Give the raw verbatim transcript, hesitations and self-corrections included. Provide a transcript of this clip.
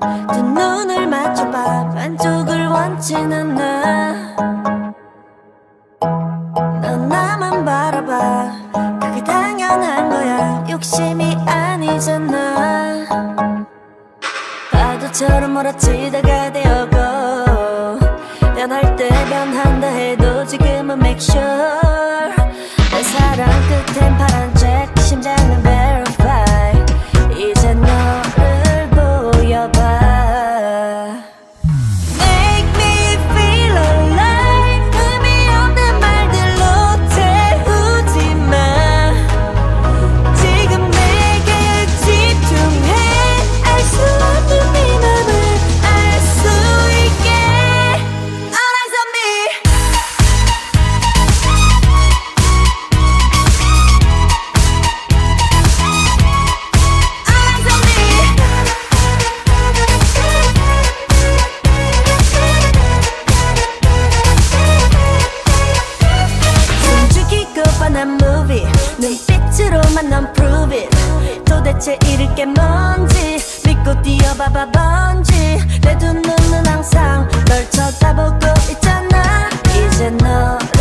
두 눈을 맞춰봐 반쪽을 원치는 나. 넌 나만 바라봐 그게 당연한 거야 욕심이 아니잖아. 파도처럼 몰아치다가 되어고 변할 때 변한다 해도 지금은 make sure 내 사랑 끝엔 파란색 심장은 verify 이제 너를 보여봐. Make me feel alive 의미 없는 말들로 태우지 마. 지금 내게 집중해 알 수 없는 네 맘을 알 수 있게. All eyes on me. All eyes on me. 숨죽이고 뻔한 movie 눈빛으로만 넌 prove it. 도대체 잃을 게 뭔지 믿고 뛰어봐봐 번지. 내 두 눈은 항상 널 쳐다보고 있잖아. 이제 너